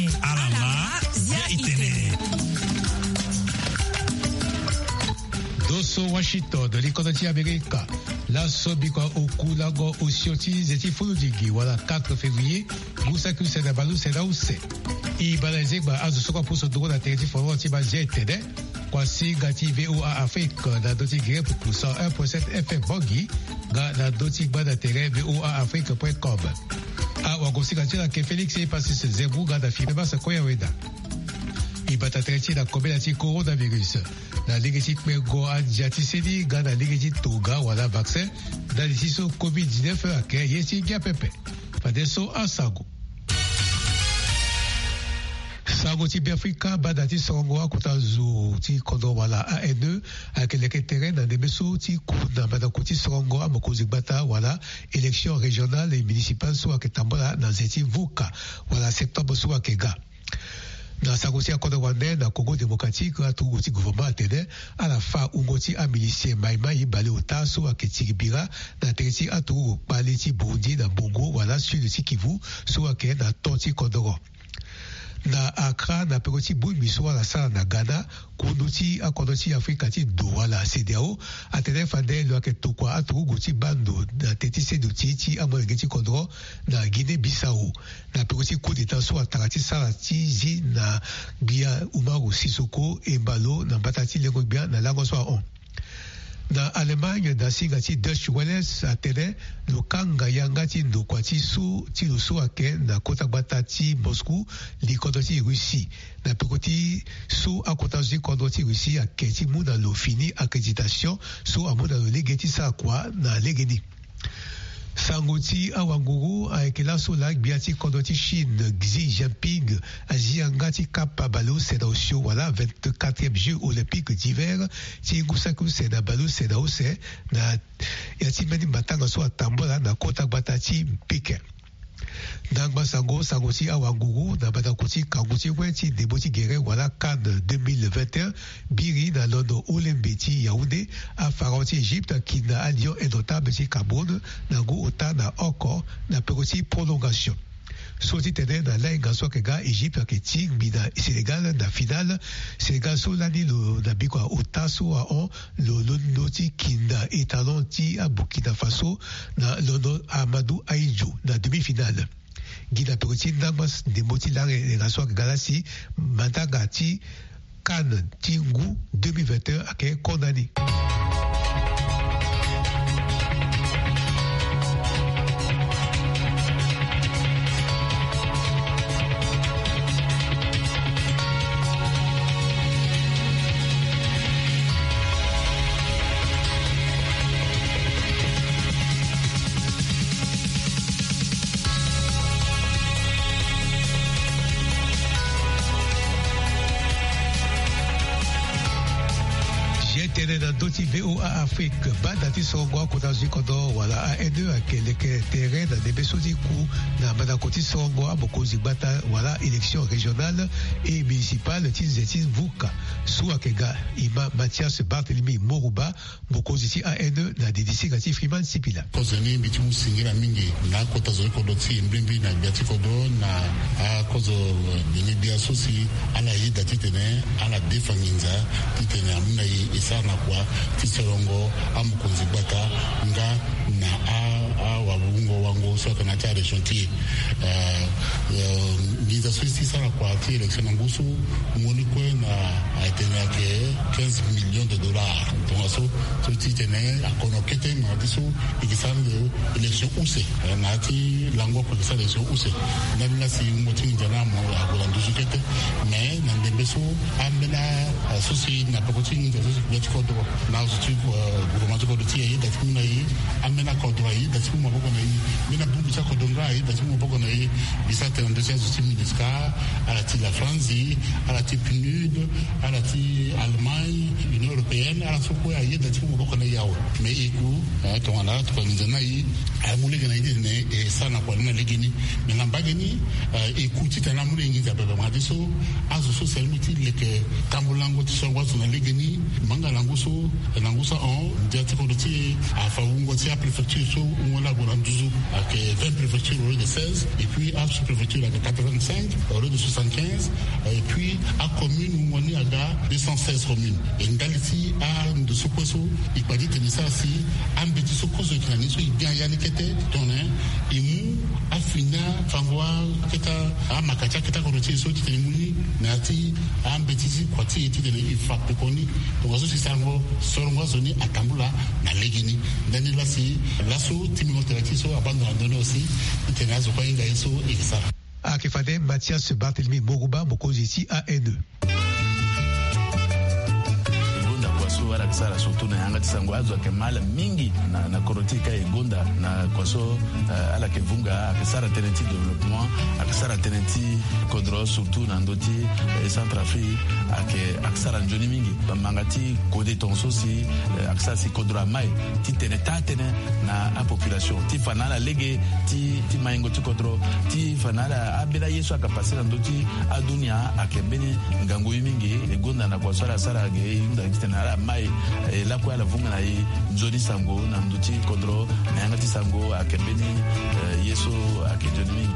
alama zia itene. Doso Washington de l'économie américaine. La sobikwa okulago osioti zeti fuludigi wala 4 février. Gusaku sedabalu sedause. Ibaleze ba azusokwa puso dogo na teriti foro tiba jetede. Kwasi gati VOA Afrique na doti gire pour 101.7 FM Bogi ga na doti ba na terrain VOA Afrique.com. A wagosi gati la ke Félix e passis zebu ga da filma sa koya weda. Ibata teriti na kobe na ti coronavirus. Na ligeti pego adjati sedi ga na ligeti toga wala vaccin na lisiso COVID-19 ake yesi gya pepe. Padeso asago. Sago ti Afrika badati songo akuta zu ti kondo wala AN2 akeleke terrain na debeso ti kuna badakuti songo amokozi bata wala élection régionale et municipale so aketambola na zeti vuka wala septembre so akega. Na sagosi akondo wande na Congo démocratique atuguti gouvernement atene à la fin ungoti a milicien maimai bale otaso aketiribira na teriti atugu paleti Burundi na Bongo wala sud ti Kivu so ake na tonti Kondoro. Na Accra na pekoti bui miso la sala na Ghana kunuti akonoti Afrika ti do wala CEDEAO atene fande lo ake tokwa atugu ti bando na teti seduti ti amorengeti Kondoro na Guinée Bissau na pekoti coup d'état so atarati sala ti zi na Bia Umaru Sisoko Embalo na batati lego bia na lango so on. Na Allemagne na singati Deutsche Welles atene lukanga yangati ndokwati su ti lusu ake na kota batati Moscou likodoti Russie na pekoti su akotazui kodoti Russie ake ti muna lo fini accréditation su amuna lo legeti sa kwa na legeni. Sangoti awanguru aikela sola biati kodoti Chine Xi Jinping aziangati kapabalo seda osio wala 24e Jeux olympiques d'hiver ti gusaku seda balo seda ose na yati meni matanga so atambola na kota batati Pékin. Dangba sangoti awanguru na badakuti kanguti weti deboti gere wala Cannes 2021 biri na londo olembeti Yaoundé a faranti Égypte qui na allion indotable ti Cameroun na go ota na oko na pekoti prolongation. Soti tene na lainga so kega Égypte ke ting bina Sénégal na finale Sénégal so lani lo na bikwa ota so a on lo londo ti kinda etalon ti a Burkina Faso na londo Amadou Ahidjo na demi-finale. Guida Peroti Namas de Motilare Raswa Galasi Mandagati Cannes Tingu 2021 ake condamné. Doti VOA Afrique badati songo kotazi kodo wala AN2 akeleke terrain na debeso di ku na badakoti songo abokozi bata wala élection régionale et municipale ti zeti vuka su akega ima Mathias Barthélemy Moruba bokozi ti AN2 na DDC gati Freeman Sipila kozeni biti musingira mingi na kotazo kodo ti mbimbi na biati kodo na kozo bini bia sosi ala yida titene ala defanginza titene amuna isa na kwa tisorongo amukunzi bata nga na wabungo wango so kana ta region ti ngiza swisi sana kwa ti election ngusu moni ko na atena ke 15 millions de dollars donc so ti tene akono kete ma diso ikisande election use na ti lango ko sa election use na bila si moti njana mo akola ndusu kete mais na ndembeso ambela sosi na pokoti ngiza so kodo na usiku gouvernement ko ti yi dati na yi amena kodo yi dati mo boko na yi mina bumbi cha kodo ngai dati mo boko na yi bisa te ndese so ministère à la France à la PNUD à la Allemagne Union européenne à la soko ya yi dati mo boko na yawo mais iku to wana to nzana yi amule na yi ne sana kwa na legini mais ngambageni ikuti tana mule ngiza baba diso azo so selmuti leke tambulango tisongwa zona legeni manga languso langusa on diati kodoti a faungo tia préfecture so ngola gona nduzu avec 20 préfectures au lieu de 16 et puis à sous-préfecture avec 85 au lieu de 75 et puis à commune ngoni aga 216 communes et ndaliti a de sokoso ipadi tenisa si ambeti sokoso kinani so ibia yani kete tonen imu afina fangwa keta amakacha keta kodoti so titemuni nati ambeti si kwati titene ifak koni tozo si sango sorongo zoni atambula na legini ndani lasi laso timimotelati so abandonné aussi itenazo kwa inga eso ikisa akifade Mathias Barthélemy Moruba mokozi ici ANE kwaso wala kisara surtout na yanga tisango azo kemala mingi na korotika egonda na kwaso ala kevunga akisara tenenti développement akisara tenenti kodro surtout na ndoti Centrafrique akisara njoni mingi bamangati kode tonso si akisara si kodro mai ti tenetane na a population ti fanala lege ti maingo ti kodro ti fanala abela yeso akapasira ndoti adunia akebeni ngango mingi egonda na kwaso ala sara ge inda mai la kwa la vunga na nzoni sango na nduti kodro na yanga ti sango akembeni yeso akedoni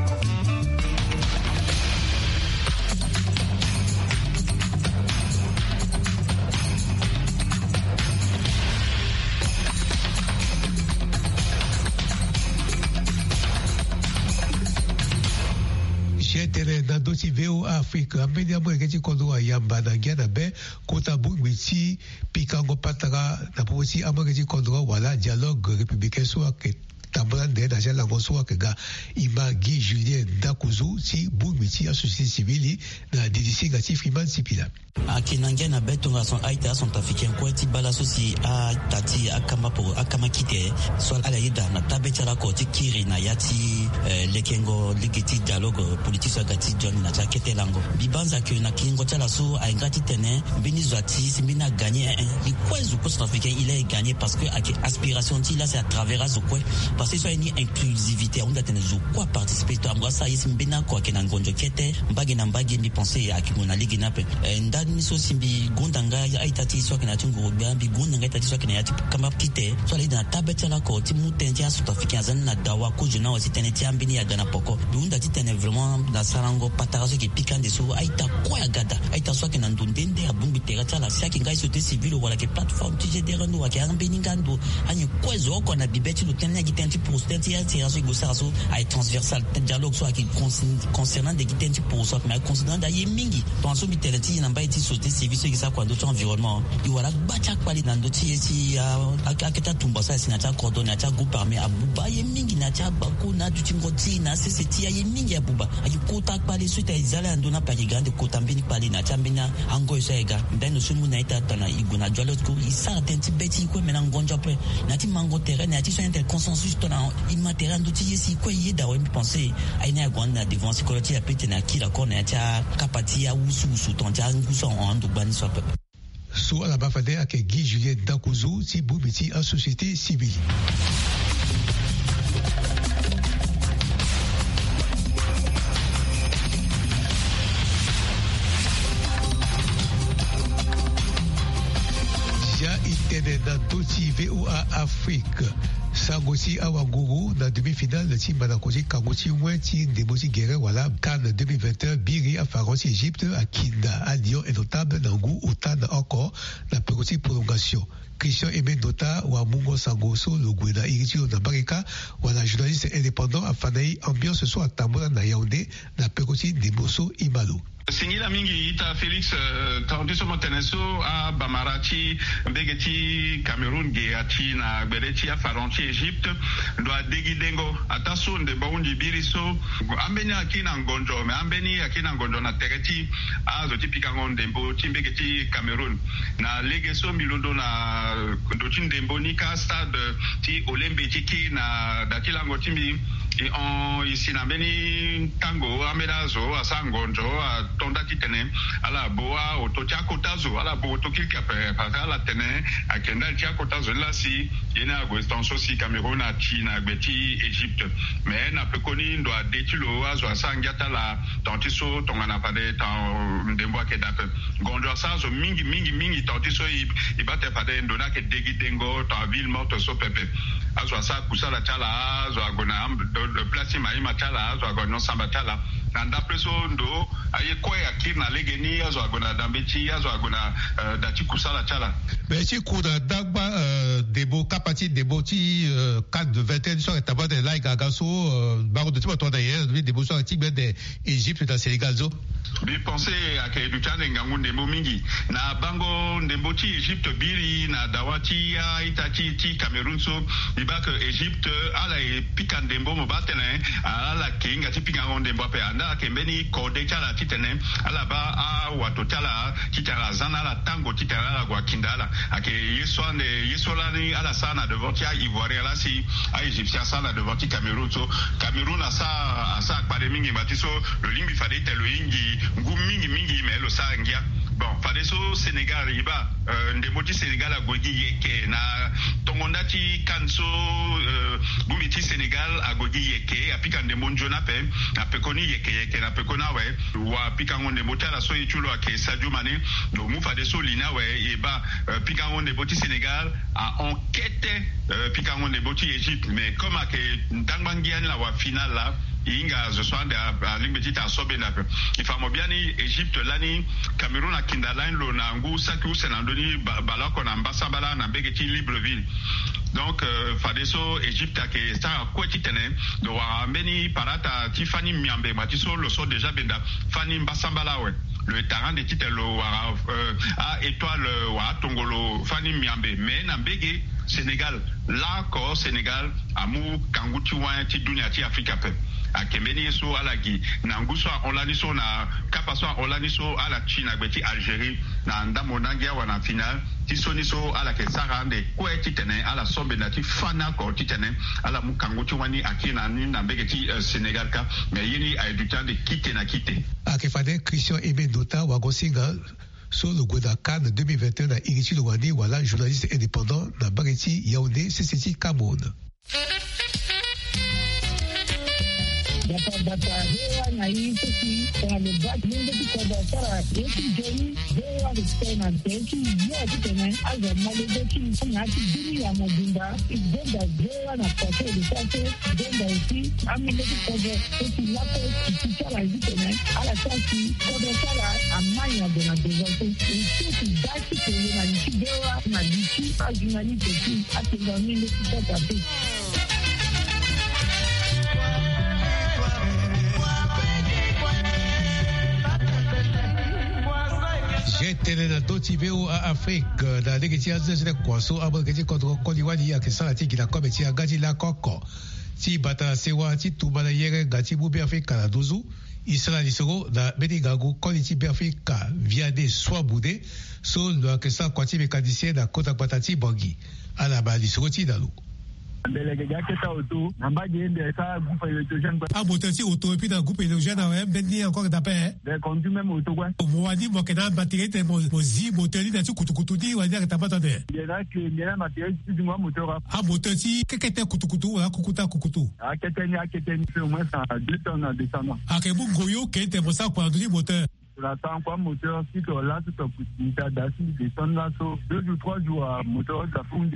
Doti veo Afrika ambeni amwe keti kondo ayamba na giana be kota bungwiti pikango patara na posi amwe keti kondo wala dialogue républicain soit que tambulande na jala ngoso que ga imagi Julien Dakuzo si bungwiti a société civile na DDC ngati Freeman Sipila akinangia na beto nga son aita son africain ko ti bala sosi a tati akama po akama kite so ala yida na tabecha la ko ti kiri na yati lekengo ligiti dialogue politique so gati John na takete lango bibanza ke na kingo tala so a ngati tene bini zwati simbina gagner li kwezu ko son africain il est gagné parce que ak aspiration ti là c'est à travers zo ko parce que so ni inclusivité on datene zo quoi participer to amwa sa simbina ko ke na ngonjo kete mbagi na mbagi ni penser akimona ligi na pe ndani so simbi gondanga ya itati so kana tungo bi gondanga itati so kana yati kama kite so ali na tabeta la ko ti mutenja South Africain zan na dawa ko jona wasi tene ti ambini ya gana poko bunda ti tene vraiment na sarango pataraso ki pikande so aita ko ya gada aita so kana ndundende ya bumbi terata la siaki ngai société civile wala ke plateforme ti je derando wa ke ambini ngando ani ko zo ko na bibeti lo tene ki tenti pour tenti ya ti so go so ai transversal dialogue so ki concernant de kitenti pour so mais concernant da yemingi donc so bitelati na mbai ti société civile qui ça quoi d'autres environnement il voilà bacha kwali na ndoti esi aketa tumba sa sina cha coordonner cha groupe armé abuba yemingi na cha bako na tutingoti na seseti ya yemingi abuba ayikota kwali suite izala ndona pa gigande kota mbini kwali na cha mbina ango isega ndani sumu na ita na iguna jalo ko isa tenti beti ko mena ngonja pe na ti mango terrain na ti so inter consensus to na immatériel ndoti esi ko yeda we penser aina gwanda devant sécurité ya pete na kila kona ya cha kapati ya usu tonja nguso en bani so peu so ala bafade ak Guy Julien Dakuzo ti bubiti en société civile ja itene na doti VOA Afrique Sangosi Awanguru na demi-finale ti Manakosi Kangosi Wenti Ndemosi Guerre wala Cannes 2021 Biri à Faransi Égypte à Kinda à Lyon et notable Nangou Otan encore la petite prolongation. Christian Aimé Dota ou Mungo Sangoso le Gwena Iritio na Barika ou la journaliste indépendant à Fanaï ambiance soit à Tambola na Yaoundé na petite Ndemoso Imalo. Singila mingi ita Felix taondiso moteneso a Bamarati mbegeti Cameroun ge ati na bereti a Faransi Egypte ndo adegi dengo ataso nde baundi biriso ambeni akina ngonjo me ambeni akina ngonjo na tereti a zoti pikango ndembo timbegeti Cameroun na legeso milondo na ndoti ndembo nika stade ti Olympique na dakila ngotimbi ici na beni tango amelazo asangonjo atonda titene ala boa otocha kotazo ala bo tokika pe ala tene akenda tia kotazo la si ina go extension si Cameroun a China beti Egypte mais na pekoni ndo adetilo azo asangata la tantiso tongana pade tan ndembo ke dape gonjo asazo mingi tantiso ibate pade ndo na ke degidengo ta ville morte so pepe azo asa kusala chala azo agona de place maima chala azo agona samba chala nanda preso ndo aye koe akina legeni azo agona dambeti azo agona dati kusala chala merci kuda dagba debo kapati debo ti cadre de 21 sur etaba de la gagaso baro de toi d'ailleurs debo sur tibe de Égypte da Sénégal zo bi penser ake du tane ngangu ndembo mingi na bango ndembo ti Égypte biri na dawati ya itati ti Cameroun so ibaka Égypte ala e pika ndembo mo batene ala kinga ti pika ndembo pe anda kembeni kode chala titene ala ba a wato chala titara zana la tango titara la gwa kindala ake yesola ni ala sana devant ti Ivoire la si a Égyptien sana devant ti Cameroun so Cameroun asa pa de mingi batiso le limbi fade telo ingi mingi mais le sangia bon fade so Sénégal iba ndemoti Sénégal a gogi yeke na tongondati kanso gumiti Sénégal a gogi yeke apika ndemo njona pe na pekoni yeke na pekona we wa pika ngonde motala so yichulo ake Sadio Mané do mu fade so lina we iba pika ngonde boti Sénégal a enquête pika ngonde boti Égypte mais comme ake ndangbangian la wa final la inga zo swande a limbeti ta sobe na pe ifamo biani Egypte lani Cameroun a kindaline lo na ngu saku senandoni balako na mbasabala na begeti Libreville donc fadeso Egypte ke sta kweti tene do wa mbeni parata Tiffany Miambe matiso lo so déjà benda Fani mbasambala we le terrain de titelo wa a étoile wa tongolo Fani Miambe mais na bege Sénégal là ko Sénégal amu kanguti wa ti dunia ti Afrika pe a kembeni so ala gi na nguso onlani so na kapaso onlani so ala China beti Algérie na ndamo nangia wana final ti soni so ala ke sarande ko etitene ala sombe na ti fana ko titene ala mukanguti wani akina ni na begeti Sénégal ka mais yini a du temps de quitter a ke fade Christian Aimé Dota wa gosinga sur le Goda Cannes 2021 na Iriti Lwani wala journaliste indépendant na Bageti Yaoundé CCT Cameroun. Data hewa na hii sisi kwa lebaki nende kikoda sara yeki jeni hewa kistena teki yote tene aza malebeki ngati dini ya mabunda igenda hewa na pate de pate genda usi amile kikoda teki lapo kichara tene ala sasi koda sara amanya de na devote teki daki kwenye na hewa na dichi ajunani teki atinga mile kikoda teki Tene na doti veo a Afrique na negeti azene kwaso abageti contre Koliwani ya kesa ati gila kometi ya gaji la koko ti bata sewa ti tumana yere gati bubi Afrika na dozu Isra lisoro na benigagu koliti bi Afrika via de swabude so lo kesa kwati mekanisien na kota patati bangi ala ba lisoro ti dalu Abotasi auto et puis dans groupe électrogène ouais bendi encore d'après de conduit même auto quoi moi dit moi que dans batterie te mozi moteur na tu kutukutu di wa dire t'as pas entendu il y a que il y a matériel du moi moteur abotasi que était kutukutu wa kukuta kukutu a keteni au moins ça 2 tonnes à descendre a que bon goyo que était pour ça pour conduire moteur la temps quoi moteur si tu là tu peux d'assis descendre là so 2 ou 3 jours moteur ça fonde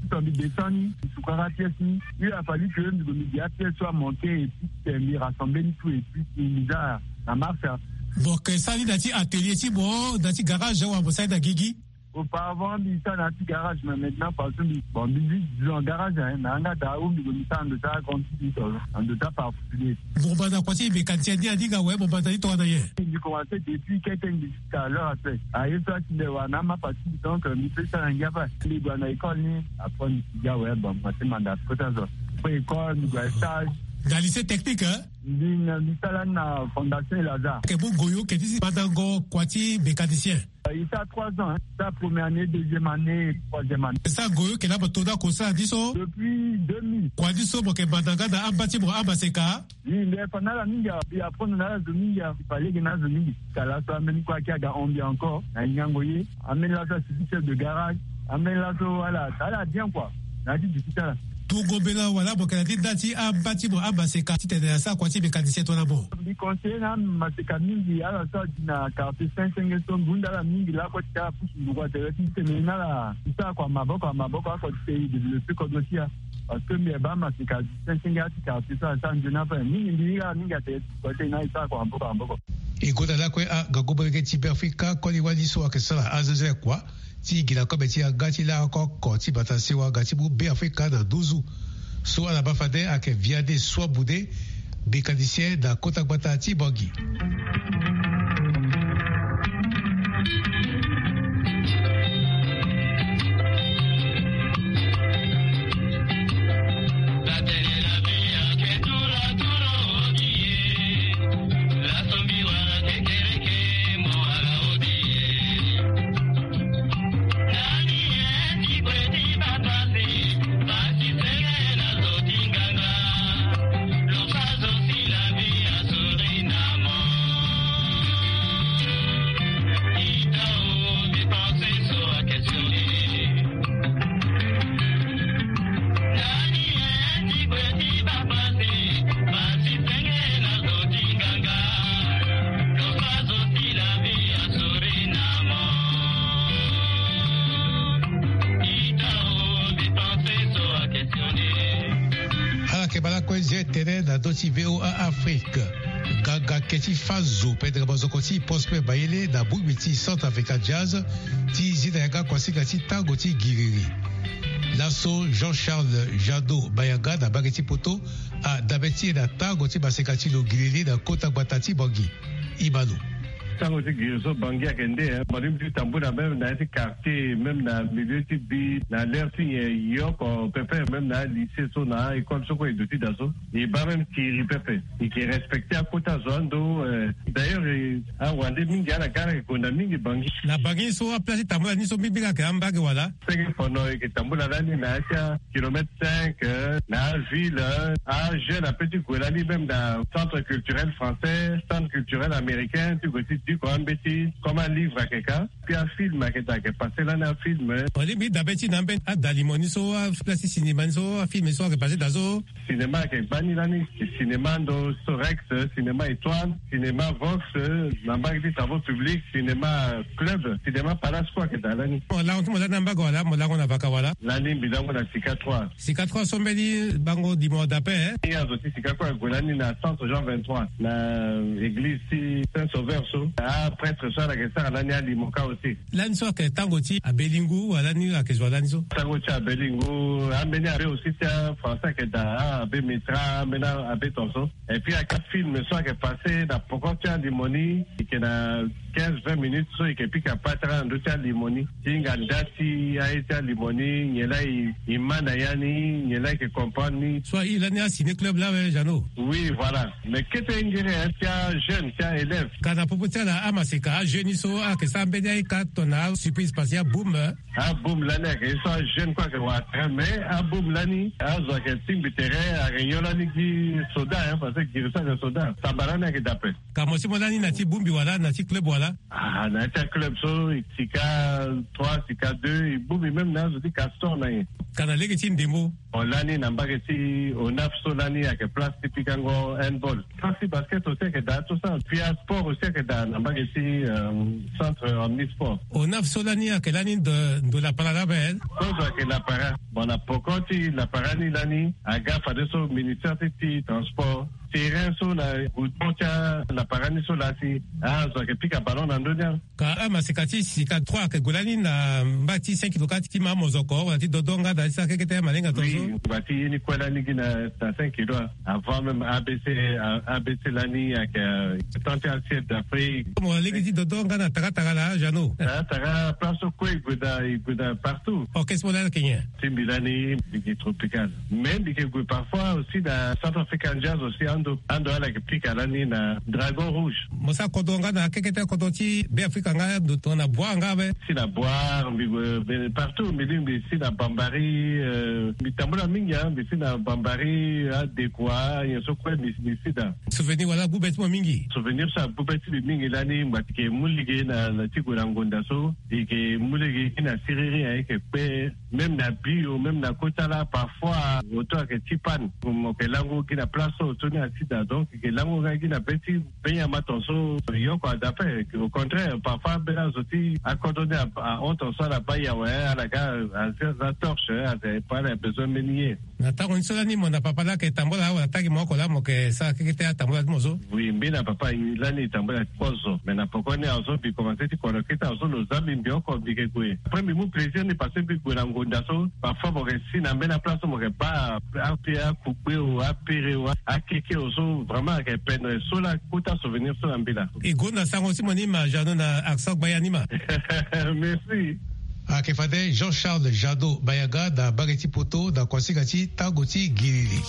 il a fallu que le médiateur soit monté et puis rassembler tout et puis il a la marche. Bon, que ça dit dans l'atelier, si bon, dans le garage, on va s'aider à Guigui. Auparavant, il était dans le garage, mais maintenant, parce que bon, dans le garage, on a d'aoum, il y a de ça, on de ça particulier. Bon, bah, dans quoi tu es, quand tu as dit, ouais, bon, bah, t'as dit, toi, d'ailleurs. Il commençait depuis quelqu'un jusqu'à l'heure après. À ça, il y a un ama parti, donc, il fait ça, il y a pas. Il y a une école, après, il y a, ouais, bon, c'est mandat, c'est ça. Après, école, il y a stage. Dans le lycée technique, hein? Na Fondation Lazare. Que vous goyo, que tu Madango, Kwati, mécanicien. Il a 3 ans, sa première année, deuxième année, troisième année. Ça goyo, que là, Toda Kosa, diso? Depuis 2000. Kwa diso, que Madanga, da Ambati, pour Ambaseka? Oui, mais pendant la minga, il y a pendant la zone, il fallait que la zone, Kala, ça amène quoi qu'il y a envie encore, à Nyangoye, amène la ça, c'est de garage, amène la ça, voilà, ça a bien quoi. N'a dit du ça. Tout gobela wala bo kana dati abati bo abaseka tite sa kwati mécanicien to na bo di conseiller na maseka mingi ala sa dina carte 5 ton bunda la mingi la ko ta pusu ngwa te tite na la sa kwa maboko ko te développer ko dossier parce que mais ba maseka 5 ati carte sa njuna pa mingi te ko te na sa kwa maboko e ko dala ko a gagobo ke ti Afrika ko li wali so akesala azaze kwa ti gila ko beti agati la ko ti batasi wa gati bu be Afrika na 12 so ala bafade ake viade so bude mécanicien da kota gbata ti bogi. VOA Afrique Gaga Keti Fazo Pedro Bazokoti Prosper Bayele na Bouibiti Centre Africa Jazz Ti Zidayaga Kwasika Ti Tango Ti Giriri Lasso Jean-Charles Jadot Bayaga na Bageti Poto a Dabeti na Tango Ti Baseka Ti Lo Giriri na Kota Batati Bangi Imano Tango ti Giriso Bangi akende marim ti tambuna même na ti quartier même na milieu ti bi na l'air ti yoko pepe même na lycée so na école so ko edoti daso et ba même ti pepe et qui respecté à kota zone do d'ailleurs a wande mingi ala kara ko na mingi Bangi na Bangi so a place tambula ni so bibiga ka ambage wala sege fono e tambula lani na ya kilomètre 5 na ville a jeune a petit ko lani même na centre culturel français centre culturel américain tu tu comme un livre à quelqu'un puis un film à quelqu'un qui est passé là un film on dit d'abeti n'amben à dalimoni so à place cinéma so à film so qui passé dans cinéma qui bani là ni cinéma do Sorex cinéma étoile cinéma Vox na bagdi travaux publics cinéma club cinéma Palace quoi qui est là ni là on là namba ko là on a vaka wala là ni bidango na Sika 3 sombeli bango dimo d'appel il y a aussi Sika 3 golani na centre Jean 23 na église Saint-Sauveur so ah prêtre ça la question là ni alimoka aussi là ni so que tango ti a Belingu wala ni a kezwa là ni so tango ti a Belingu ameni a aussi ça français que da a be mitra mena a be tonso et puis à quatre films ça que passé da poko ti a limoni que na 15-20 minutes so que puis ka patra ndo ti a limoni tinga ndati a été a limoni nyela imana yani nyela que comprendre ni soit il a ni a ciné club là Jano oui voilà mais que te ingéré ti a jeune ti a élève kana popotia la amaseka jeune so a que ça mbedi ka tona surprise spatial boom boom là ne que ça jeune quoi que wa mais boom là ni a zo que timbi terrain a renyola ni ki soda parce que il ça soda tabarana que d'après kamo si molani na ti boom bi wala na ti club wala na ti club so Sika 3 Sika 2 boom même na zo di Castor na kana legi ti ndemo olani na mbage ti onaf so lani a que place typiquement handball kasi basket aussi que da tout ça puis sport aussi que da na mbage ti centre omnisport onaf so lani a que lani de la parada belle cosa que la para bon la pokoti la parani lani aga fa de so ministère ti transport terrain so la utoncha la parani so la si so que pica ballon nandonia ka masikati sika 3 ke golani na mbati 5 kilokati ti mamozoko wati dodonga da isa kekete malenga tozo oui bati ni kwela ni gina 5 kilo avant même ABC lani avec tant assiette d'Afrique mo legi ti dodonga na taka la jano taka place ko iguda partout qu'est-ce modèle Kenya timbilani bigi tropical même bigi parfois aussi dans South African Jazz aussi ando ala kipika lani na Dragon Rouge mosa kodonga na kekete kodoti be Afrika nga do na boire ngabe si la boire partout mais si la bambari mitambola mingi si la bambari adekwa yeso kwa misida souvenir wala bubetmo mingi souvenir sa bubeti mingi lani matike mulige na tikura ngonda so et mulige na siriri avec même na bio même na kotala parfois auto que tipan comme que lango qui na place auto na sida donc que lango qui na petit benya matonso yo quoi d'après au contraire parfois bela zoti accordé à honte soit la baya ouais à la gare à torche pas besoin menier na tango nsola ni mona papa la ke tambola wa taki moko la mo ke sa ke te tambola mozo oui mbina papa ilani tambola kozo mais na pokone azo bi commencer ti kolokita azo lo zambi mbio ko bige kwe premier mon plaisir ni passer bi kwe ngonda so parfois mo ke si na mbena place mo ke ba apia couper ou apérer ou akeke ozo vraiment ke peine so la kuta souvenir so mbila e gona sango si moni ma jano na aksak bayanima merci Akefade Jean-Charles Jado Bayaga da Bageti Poto da Kwasigati Tagoti Gilili.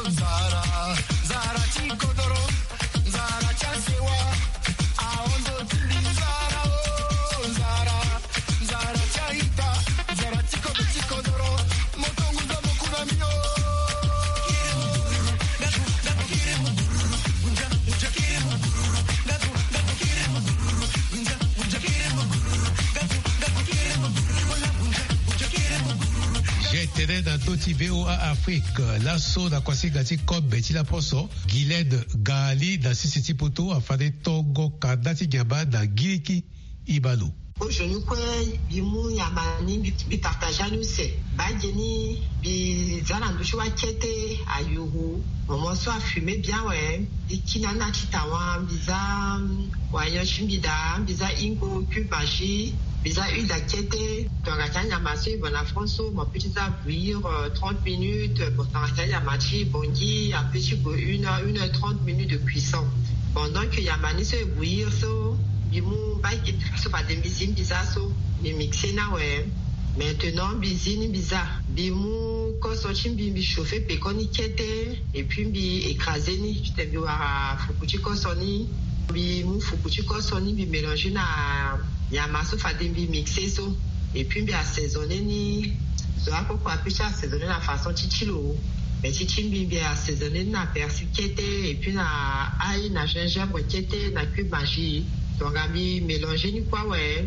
Dans Toti VOA Afrique, l'assaut da Kwasigati Kob Betty la Poso, Giled Gali da Sisiti Poto, afade Togo Kadati Gaba da Giliki Ibalu. Aujourd'hui, bimu yamani bi partager nous c'est badjeni bi zalandu chwa kete ayuhu moment soit fumer bien ouais ikinana chitawan biza wayo chimbida biza ingo kubaji biza huile d'acquête dans la canne yamachi bon la France mon petit ça bouillir 30 minutes pour dans la canne yamachi bongi un petit peu 1h30 minutes de cuisson pendant que yamani se bouillir so bimu baki so pas de bisine bizaso mi mixer na ouais maintenant bisine biza bimu ko so chimbi bi chauffer pe koni kete et puis bi écraser ni tu te biwa fukuchi ko soni bimu fukuchi ko soni bi mélanger na yamaso fade bi mixer so et puis bi assaisonner ni so ako ko apicha assaisonner na façon chichilo mais chichimbi bi assaisonner na persil kete et puis na ail na gingembre kete na cube magie donc ami mélanger ni quoi ouais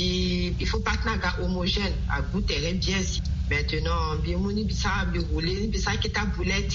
il faut pas que naga homogène à goût très bien maintenant bi moni bi ça bi rouler bi ça qui ta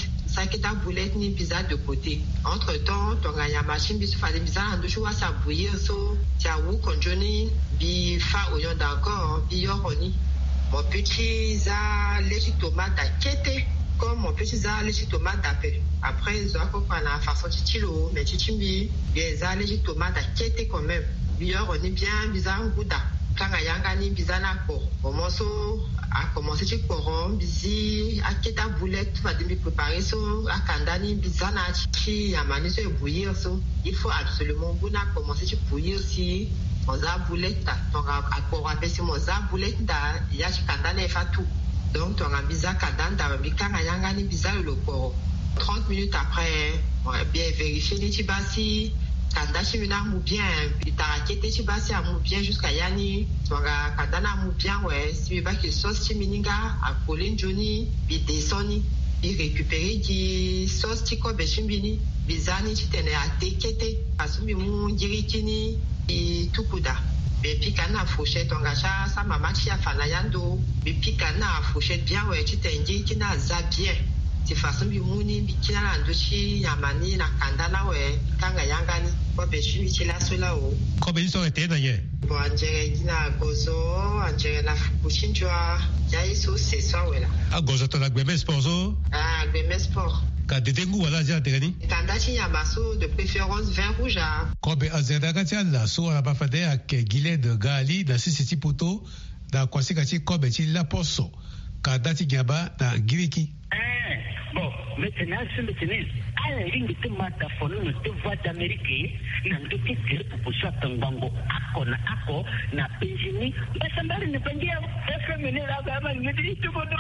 boulette ni pizza de côté entre temps ton ya machine bi se faire bi ça en deux jours ça bouillir so tia ou conjoni bi fa oignon d'accord bi yoroni mon petit za lait tomate à kete comme mon petit za lait tomate d'appel après ça qu'on prend la façon chichilo mais chichimbi bien za lait tomate à kete quand même bi yoroni bien bizarre gouda quand yanga ni bizana ko commenço a commencé ci coron bizi aketa boulette va demi préparer so akandani bizana ci yamani so bouillir so il faut absolument buna commencer ci bouillir si moza boulette donc akora pesi moza boulette da ya ci kandana fa tout donc ton biza kadanda bikanga yanga ni bizana le coron 30 minutes après bien vérifier les tibasi kanda chimina mu bien bitarakete chibasi amu bien jusqu'à yani tonga kadana mu bien ouais si ba que sauce chimininga a coller joni bi desoni bi récupérer di sauce tiko be chimbini bizani chitene a tekete asumi mu jirikini i tukuda be pikana fourchette tonga cha sa mama chia fana yando bi pikana fourchette bien ouais chitengi kina za bien de façon bimuni bikina na ndochi yamani na kandana we kanga yangani ko be shi chila sola o ko be so ete na ye bo anje kina gozo anje na fukuchinjwa ya iso se so wela a gozo to la gbeme sport gbeme sport ka detengu wala ja tegani Tandachi ya baso de préférence vin rouge. Kobe azenda katia la so ala bafade ak Giled Gali da sisi poto da kwasi kati kobe ti la poso ka dati gaba da giriki. Bon, maintenant, ce matin, à la ligne de Mataphone, de voix d'Amérique, n'a pas été pour ça, Tangango, Ako, n'a pas gêné, mais ça m'a ne pas dire, ça fait mener la gamme, il me dit tout le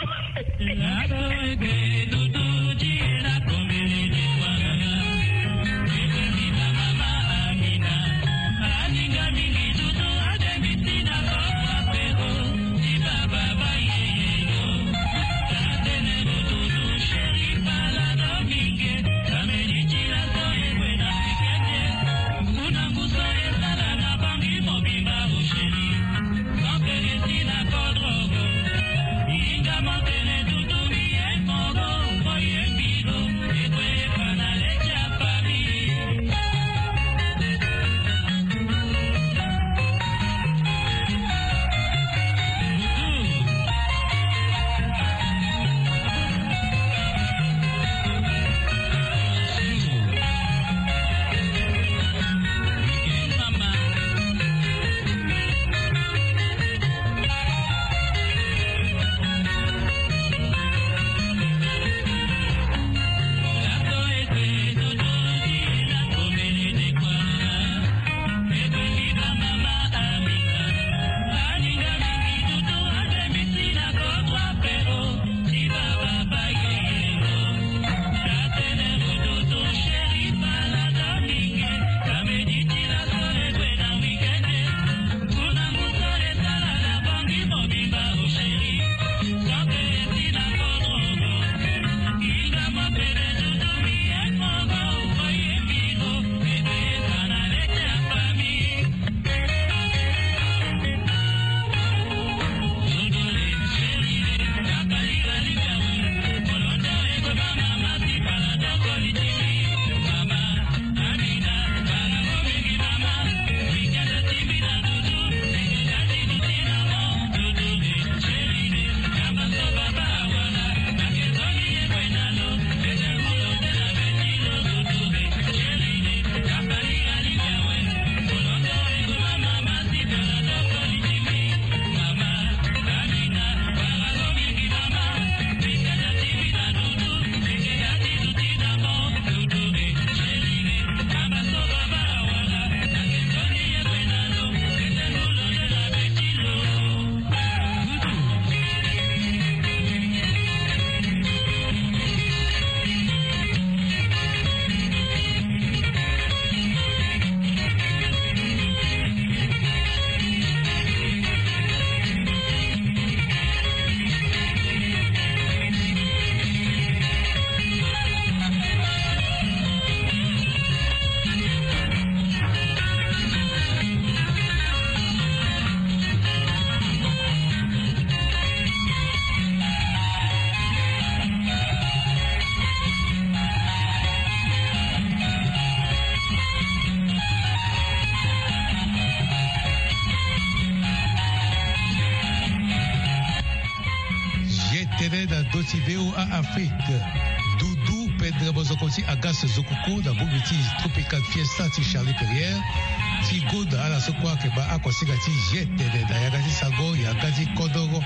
Dotiveo a Afrique. Doudou Pedro Bozokoti Agas Zokoko da Bubiti Tropical Fiesta ti Charlie Perrière. Ti Goda ala sokwa keba akwasiga ti jete da yagati sago yagati kodoro.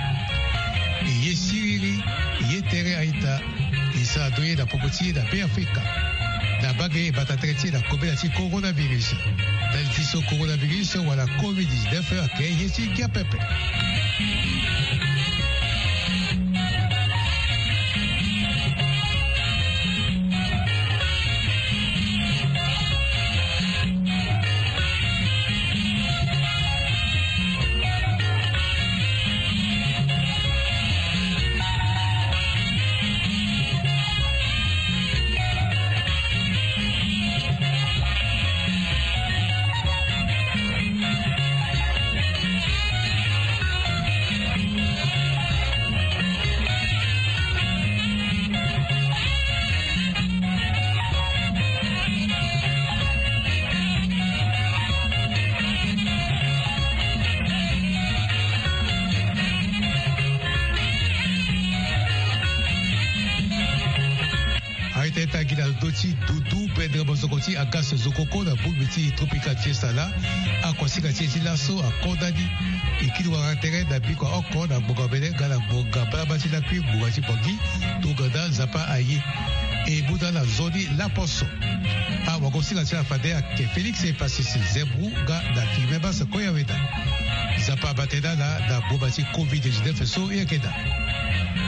Ye siriri, ye tere aita. Isa doye da popoti da pe Afrika. Da bagaye batatreti da kobe da ti coronavirus. Dal tiso coronavirus wala COVID-19 ake ye ti kia pepe. ti dudu pedra bozoko ti agas zokoko na bulbi ti tropical fiesta la akwasika ti laso akodani ikili wa tere na biko oko na boga bele gala boga baba ti la pi boga ti bogi tugada zapa aye e buda na zoni la poso wakosika ti la fade ke Félix e pasisi zebru ga na filme basa koya weda zapa bateda la na boba ti covid-19 so yakeda